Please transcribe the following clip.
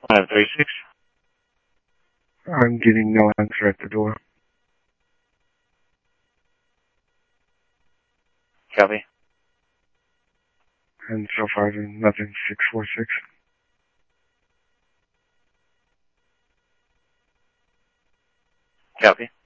536. I'm getting no answer at the door. Copy. And so far, there's nothing. 646. Copy.